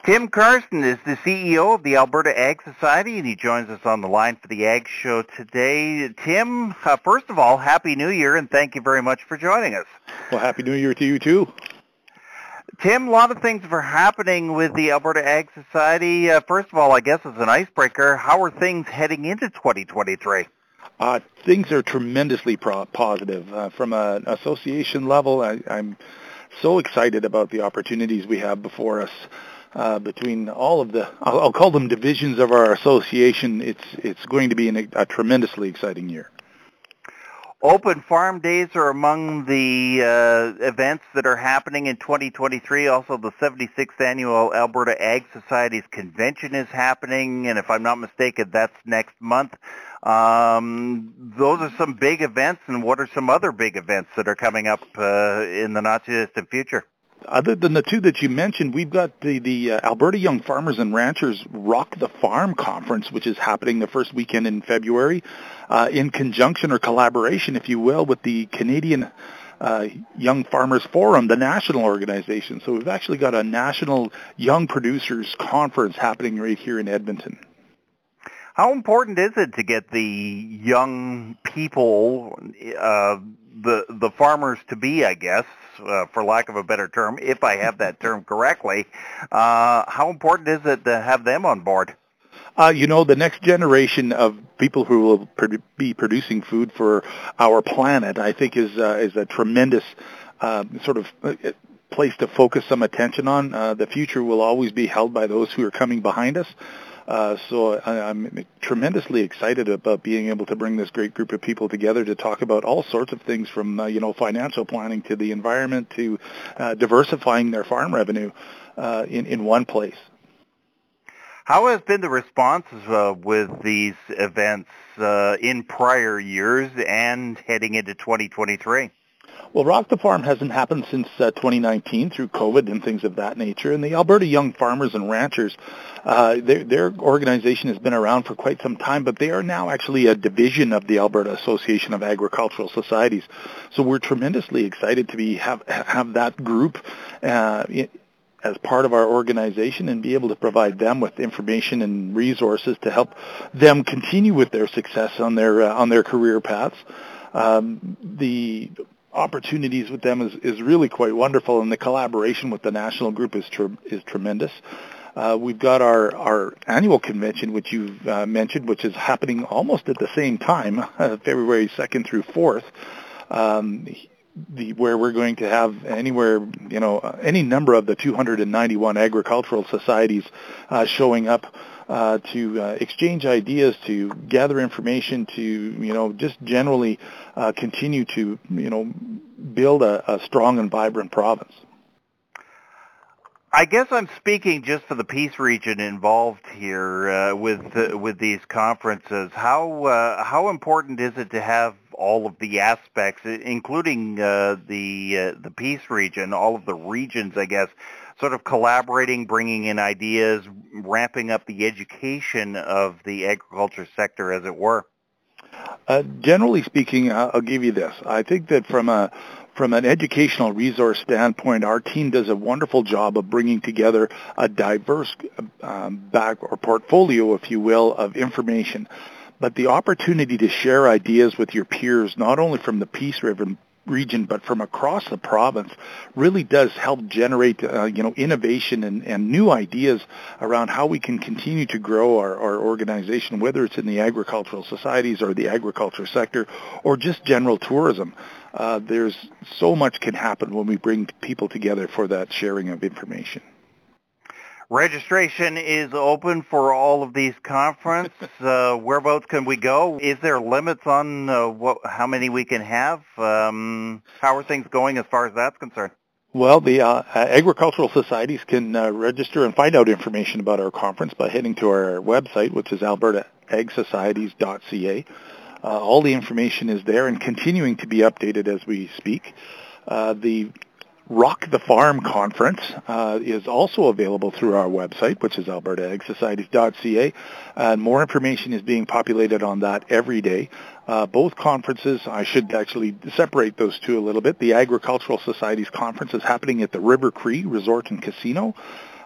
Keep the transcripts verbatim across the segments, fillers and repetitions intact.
Tim Carson is the C E O of the Alberta Ag Society, and he joins us on the line for the Ag Show today. Tim, uh, first of all, Happy New Year, and thank you very much for joining us. Well, Happy New Year to you, too. Tim, a lot of things are happening with the Alberta Ag Society. Uh, first of all, I guess as an icebreaker, how are things heading into twenty twenty-three? Uh, things are tremendously pro- positive. Uh, from an association level, I, I'm so excited about the opportunities we have before us. Uh, between all of the, I'll, I'll call them divisions of our association, it's it's going to be an, a tremendously exciting year. Open Farm Days are among the uh, events that are happening in twenty twenty-three. Also, the seventy-sixth Annual Alberta Ag Society's Convention is happening, and if I'm not mistaken, that's next month. Um, those are some big events, and what are some other big events that are coming up uh, in the not-too-distant future? Other than the two that you mentioned, we've got the, the uh, Alberta Young Farmers and Ranchers Rock the Farm Conference, which is happening the first weekend in February, uh, in conjunction or collaboration, if you will, with the Canadian uh, Young Farmers Forum, the national organization. So we've actually got a national young producers conference happening right here in Edmonton. How important is it to get the young people, uh, the the farmers to be, I guess, uh, for lack of a better term, if I have that term correctly, uh, how important is it to have them on board? Uh, you know, the next generation of people who will produ- be producing food for our planet, I think, is uh, is a tremendous uh, sort of place to focus some attention on. Uh, the future will always be held by those who are coming behind us. Uh, so I, I'm tremendously excited about being able to bring this great group of people together to talk about all sorts of things, from uh, you know financial planning to the environment to uh, diversifying their farm revenue uh, in in one place. How has been the response uh, with these events uh, in prior years and heading into twenty twenty-three? Well, Rock the Farm hasn't happened since uh, twenty nineteen through COVID and things of that nature. And the Alberta Young Farmers and Ranchers, uh, their, their organization has been around for quite some time, but they are now actually a division of the Alberta Association of Agricultural Societies. So we're tremendously excited to be have have that group uh, as part of our organization and be able to provide them with information and resources to help them continue with their success on their uh, on their career paths. Um, the opportunities with them is, is really quite wonderful, and the collaboration with the national group is tre- is tremendous. Uh, we've got our, our annual convention, which you've uh, mentioned, which is happening almost at the same time, uh, February second through fourth, um, the, where we're going to have anywhere, you know, any number of the two hundred ninety-one agricultural societies uh, showing up uh, to uh, exchange ideas, to gather information, to, you know, just generally uh, continue to, you know, build a, a strong and vibrant province. I guess I'm speaking just for the Peace region involved here uh, with uh, with these conferences. How uh, how important is it to have all of the aspects, including uh, the uh, the Peace region, all of the regions, I guess, sort of collaborating, bringing in ideas, ramping up the education of the agriculture sector, as it were? Uh, generally speaking, I'll give you this. I think that from a From an educational resource standpoint, our team does a wonderful job of bringing together a diverse um, back or portfolio, if you will, of information. But the opportunity to share ideas with your peers, not only from the Peace River region, but from across the province, really does help generate, uh, you know, innovation and, and new ideas around how we can continue to grow our, our organization, whether it's in the agricultural societies or the agriculture sector or just general tourism. Uh, there's so much can happen when we bring people together for that sharing of information. Registration is open for all of these conferences. Uh, whereabouts can we go? Is there limits on uh, what, how many we can have? Um, how are things going as far as that's concerned? Well, the uh, agricultural societies can uh, register and find out information about our conference by heading to our website, which is alberta ag societies dot c a. Uh, all the information is there and continuing to be updated as we speak. Uh, the Rock the Farm Conference uh, is also available through our website, which is alberta ag societies dot c a, and more information is being populated on that every day. Uh, both conferences, I should actually separate those two a little bit. The Agricultural Societies Conference is happening at the River Cree Resort and Casino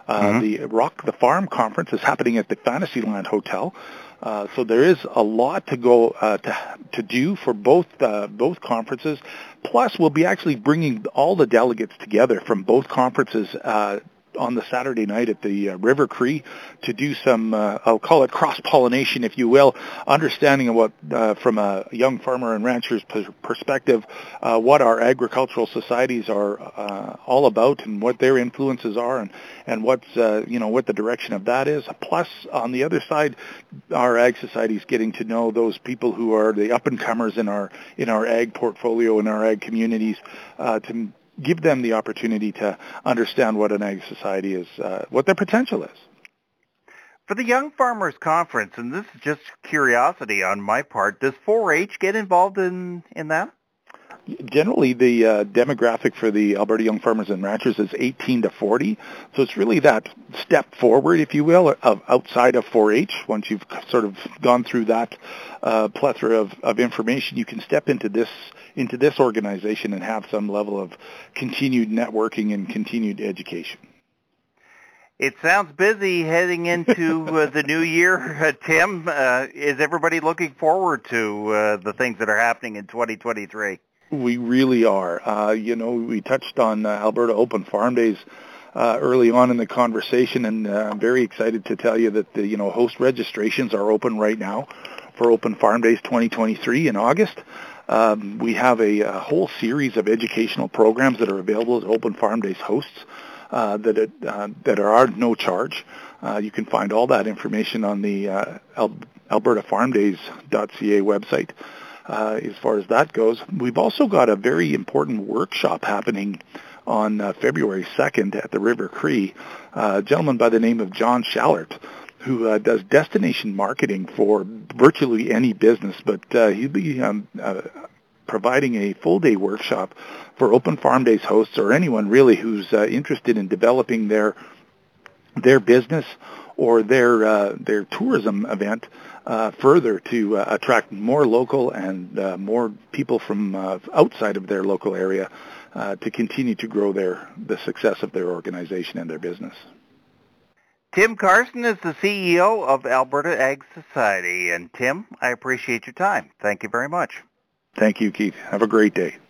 Uh, Mm-hmm. The Rock the Farm conference is happening at the Fantasyland Hotel. Uh, so there is a lot to go uh, to to do for both uh, both conferences. Plus, we'll be actually bringing all the delegates together from both conferences uh, on the Saturday night at the uh, River Cree to do some, uh, I'll call it cross-pollination, if you will, understanding of what, uh, from a young farmer and rancher's per- perspective, uh, what our agricultural societies are uh, all about and what their influences are, and and what's uh, you know what the direction of that is. Plus, on the other side, our ag societies getting to know those people who are the up-and-comers in our in our ag portfolio, in our ag communities, uh, to give them the opportunity to understand what an ag society is, uh, what their potential is. For the Young Farmers Conference, and this is just curiosity on my part, does four H get involved in, in that? Generally, the uh, demographic for the Alberta Young Farmers and Ranchers is eighteen to forty, so it's really that step forward, if you will, of outside of four H. Once you've sort of gone through that uh, plethora of, of information, you can step into this into this organization and have some level of continued networking and continued education. It sounds busy heading into uh, the new year, uh, Tim. Uh, is everybody looking forward to uh, the things that are happening in twenty twenty-three? We really are. Uh, you know, we touched on uh, Alberta Open Farm Days uh, early on in the conversation, and uh, I'm very excited to tell you that the you know host registrations are open right now for Open Farm Days twenty twenty-three in August. Um, we have a, a whole series of educational programs that are available as Open Farm Days hosts uh, that it, uh, that are no charge. Uh, you can find all that information on the uh, Al- alberta farm days dot c a website. Uh, as far as that goes, we've also got a very important workshop happening on uh, February second at the River Cree. Uh, a gentleman by the name of John Schallert, who uh, does destination marketing for virtually any business, but uh, he'll be um, uh, providing a full-day workshop for Open Farm Days hosts or anyone really who's uh, interested in developing their their business or their uh, their tourism event uh, further to uh, attract more local and uh, more people from uh, outside of their local area uh, to continue to grow their the success of their organization and their business. Tim Carson is the C E O of Alberta Ag Society. And Tim, I appreciate your time. Thank you very much. Thank you, Keith. Have a great day.